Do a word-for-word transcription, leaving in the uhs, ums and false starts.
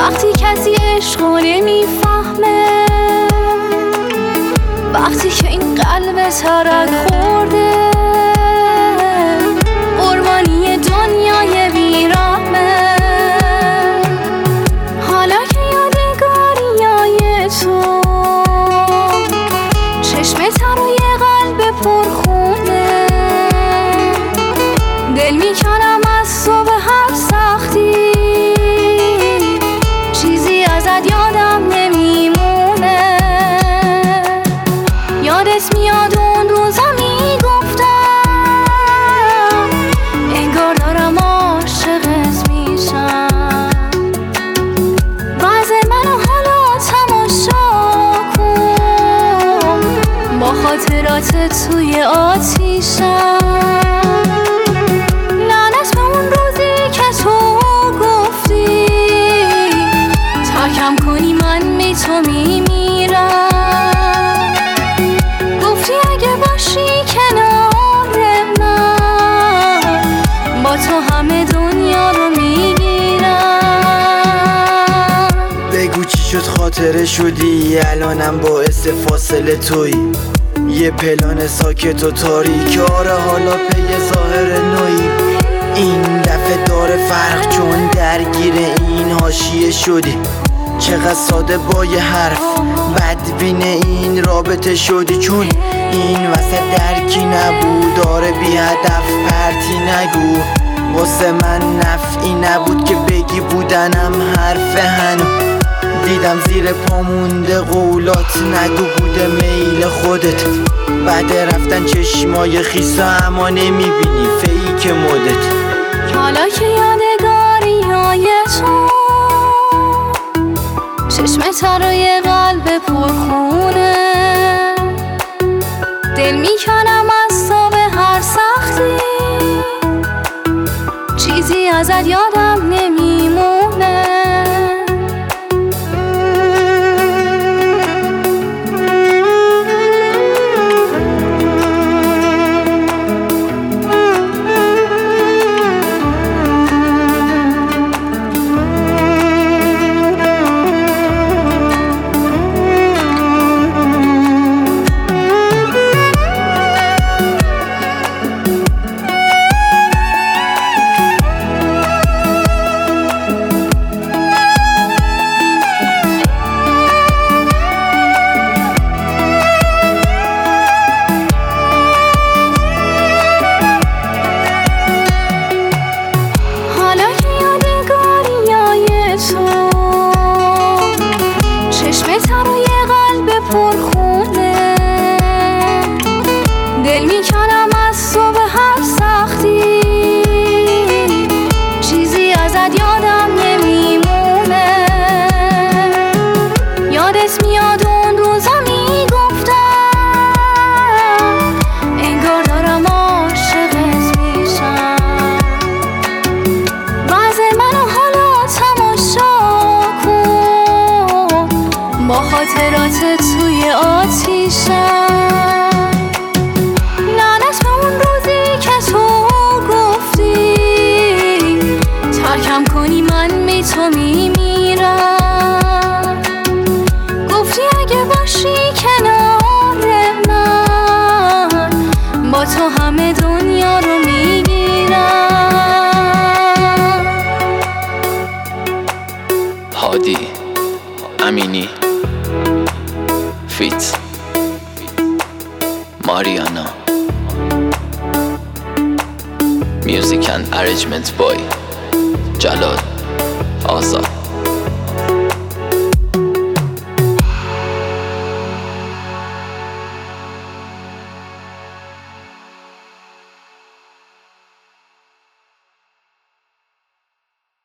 وقتی کسی عشقو نمیفهمه، وقتی که این قلب ترک خورده قربانی دنیای بیرحمه. حالا که یادگاریای تو چشمت روی قلب پرخونه، دل میکنم از تو به هر سختی، چیزی ازت یادم نمیمونه. یادت میاد اون روزا میگفتم انگار دارم عاشقت میشم. وضع منو حالا تماشا کن، با خاطرات توی آتیشم. لعنت به اون روزی که تو گفتی ترکم کنی من بی تو میمیرم. گفتی اگه باشی کنار من با تو همه دنیا رو میگیرم. بگو چی شد خاطره شدی الانم باعث فاصله توی، یه پلان ساکت و تاریک. آره حالا پی ظاهر نوعی، این دفعه داره فرق چون درگیر این حاشیه شدی. چقدر ساده با یه حرف بدبین این رابطه شدی، چون این وسط درکی نبود. داره بی هدف پرتی نگو، واسه من نفعی نبود که بگی بودنم حرف هنو. دیدم زیر پامونده قولات نگو بوده میل خودت. بعد رفتن چشمای خیسا اما نمیبینی فیک مدت. حالا که یادگاریای تو چشمت روی قلب پرخونه، دل میکنم از تو به هر سختی، چیزی ازت یادم نمیمونه. روی قلب پرخونه، دل میکنم از تو به هر سختی، چیزی ازت یادم نمیمونه. یادت میاد اون روزا میگفتم انگار دارم عاشقت میشم. وضع منو حالا تماشا کن، با خاطرات توی آتیشم. لعنت به اون روزی که تو گفتی ترکم کنی من بی تو میمیرم. گفتی اگه باشی کنار من با تو همه دنیا رو میگیرم. هادی امینی فیت ماریانا میوزیک اند ارنجمنت بای جلال آزاد.